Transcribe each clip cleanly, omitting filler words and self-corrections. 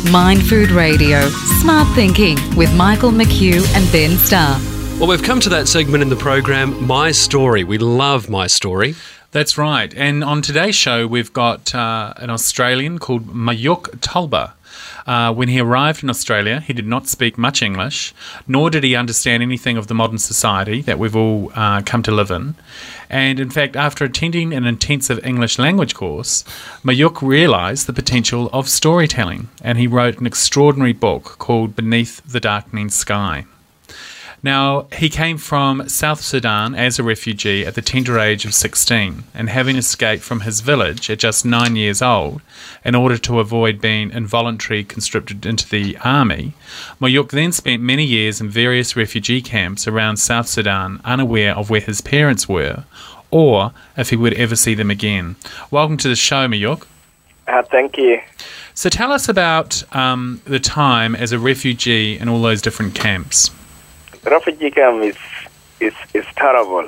Mind Food Radio, Smart Thinking with Michael McHugh and Ben Starr. Well, we've come to that segment in the program, My Story. We love My Story. That's right. And on today's show, we've got an Australian called Mayuk Tulba. When he arrived in Australia, he did not speak much English, nor did he understand anything of the modern society that we've all come to live in. And in fact, after attending an intensive English language course, Mayuk realised the potential of storytelling, and he wrote an extraordinary book called Beneath the Darkening Sky. Now, he came from South Sudan as a refugee at the tender age of 16, and having escaped from his village at just 9 years old in order to avoid being involuntarily conscripted into the army, Mayuk then spent many years in various refugee camps around South Sudan, unaware of where his parents were, or if he would ever see them again. Welcome to the show, Mayuk. Thank you. So tell us about the time as a refugee in all those different camps. Refugee camp is terrible.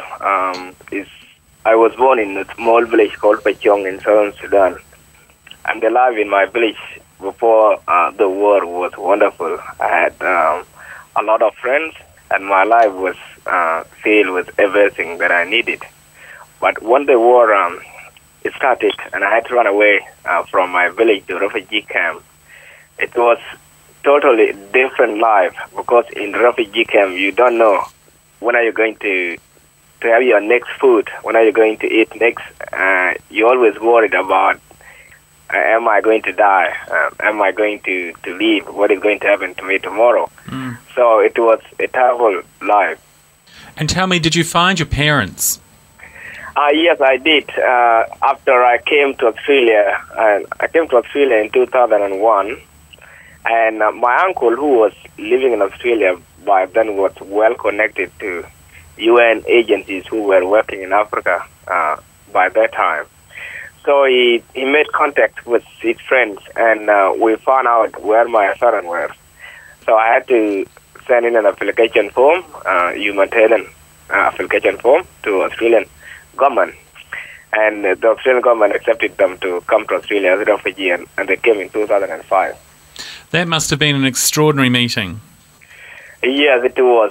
I was born in a small village called Pechong in southern Sudan, and the life in my village before the war was wonderful. I had a lot of friends, and my life was filled with everything that I needed. But when the war started, and I had to run away from my village to refugee camp, it was totally different life, because in refugee camp you don't know when are you going to have your next food, when are you going to eat next. You're always worried about am I going to die, am I going to leave, what is going to happen to me tomorrow. So it was a terrible life. And tell me, did you find your parents? Yes, I did. After I came to Australia, I came to Australia in 2001. And my uncle, who was living in Australia by then, was well connected to UN agencies who were working in Africa by that time. So he made contact with his friends, and we found out where my parents were. So I had to send in an application form, humanitarian application form, to Australian government. And the Australian government accepted them to come to Australia as a refugee, and they came in 2005. That must have been an extraordinary meeting. Yes, it was.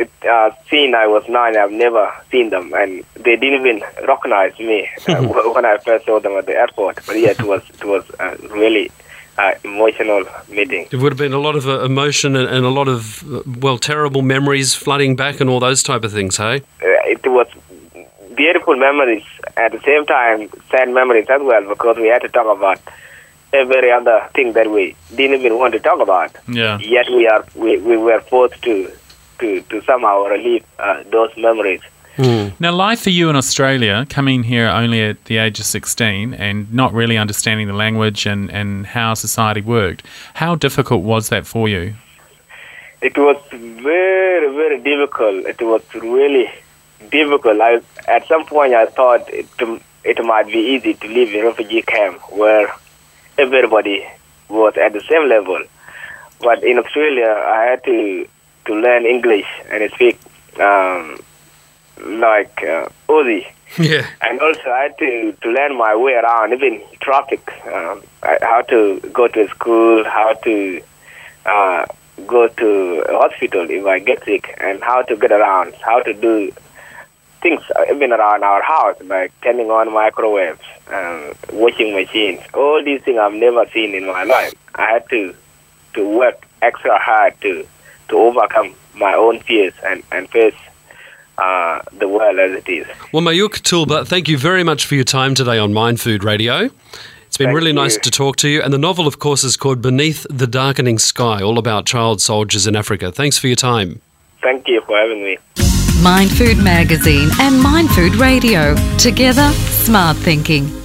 Since I was 9, I've never seen them, and they didn't even recognize me when I first saw them at the airport. But yeah, it was a really emotional meeting. It would have been a lot of emotion and a lot of, terrible memories flooding back and all those type of things, hey? It was beautiful memories, at the same time sad memories as well, because we had to talk about every other thing that we didn't even want to talk about. Yeah. Yet we were forced to somehow relieve those memories. Now, life for you in Australia, coming here only at the age of 16 and not really understanding the language and how society worked, how difficult was that for you? It was very, very difficult. It was really difficult. At some point I thought it might be easy to live in a refugee camp where everybody was at the same level. But in Australia, I had to learn English and speak Aussie. Yeah. And also I had to learn my way around, even traffic, how to go to school, how to go to a hospital if I get sick, and how to get around, how to do things even around our house, like turning on microwaves, washing machines. All these things I've never seen in my life. I had to work extra hard to overcome my own fears and face the world as it is. Well, Mayuk Tulba, thank you very much for your time today on Mind Food Radio. It's been really nice to talk to you. And the novel, of course, is called Beneath the Darkening Sky, all about child soldiers in Africa. Thanks for your time. Thank you for having me. Mind Food Magazine and Mind Food Radio. Together, smart thinking.